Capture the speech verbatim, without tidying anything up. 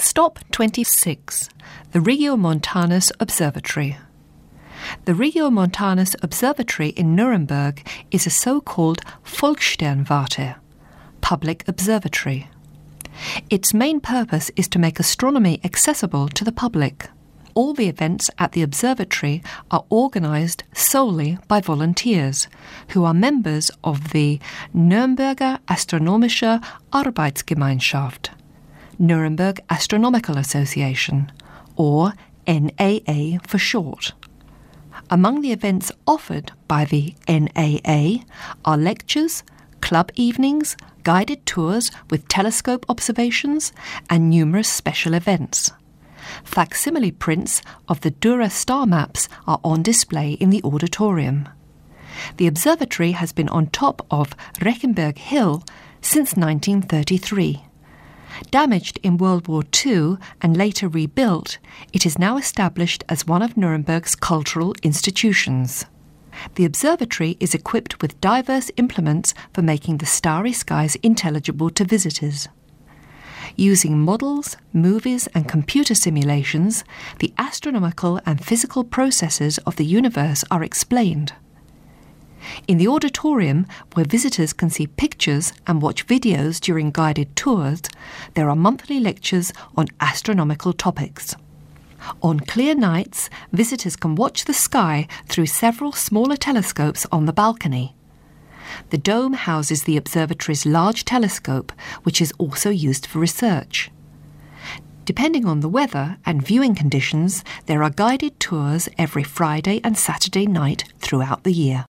Stop twenty-six. The Regiomontanus Observatory. The Regiomontanus Observatory in Nuremberg is a so-called Volkssternwarte, public observatory. Its main purpose is to make astronomy accessible to the public. All the events at the observatory are organised solely by volunteers, who are members of the Nürnberger Astronomische Arbeitsgemeinschaft, Nuremberg Astronomical Association, or N A A for short. Among the events offered by the N A A are lectures, club evenings, guided tours with telescope observations, and numerous special events. Facsimile prints of the Dürer star maps are on display in the auditorium. The observatory has been on top of Rechenberg Hill since nineteen thirty-three. Damaged in World War Two and later rebuilt, it is now established as one of Nuremberg's cultural institutions. The observatory is equipped with diverse implements for making the starry skies intelligible to visitors. Using models, movies and computer simulations, the astronomical and physical processes of the universe are explained. In the auditorium, where visitors can see pictures and watch videos during guided tours, there are monthly lectures on astronomical topics. On clear nights, visitors can watch the sky through several smaller telescopes on the balcony. The dome houses the observatory's large telescope, which is also used for research. Depending on the weather and viewing conditions, there are guided tours every Friday and Saturday night throughout the year.